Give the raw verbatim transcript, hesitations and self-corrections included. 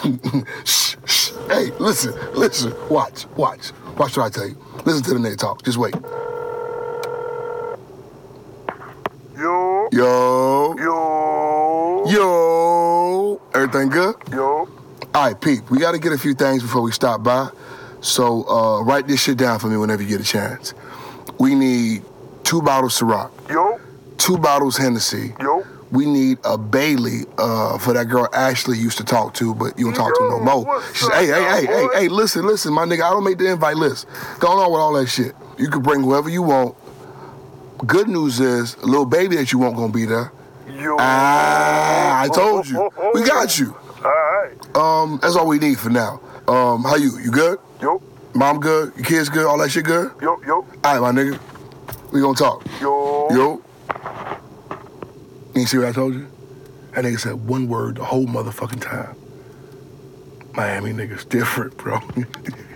shh, shh. Hey, listen, listen. Watch, watch. Watch what I tell you. Listen to the nigga talk. Just wait. Yo. Yo. Yo. Yo. Everything good? Yo. All right, Pete, we got to get a few things before we stop by. So uh, write this shit down for me whenever you get a chance. We need two bottles Ciroc. Yo. Two bottles Hennessy. Yo. We need a Bailey uh, for that girl Ashley used to talk to, but you don't talk to no more. She said, hey, hey, hey, hey, hey, listen, listen, my nigga, I don't make the invite list. Going on with all that shit. You can bring whoever you want. Good news is, a little baby that you want gonna be there. Yo. Ah, I told you. We got you. All right. Um, that's all we need for now. Um, how you? You good? Yo. Mom good? Your kids good? All that shit good? Yo, yo. All right, my nigga. We gonna talk. Yo. Yo. You see what I told you? That nigga said one word the whole motherfucking time. Miami niggas different, bro.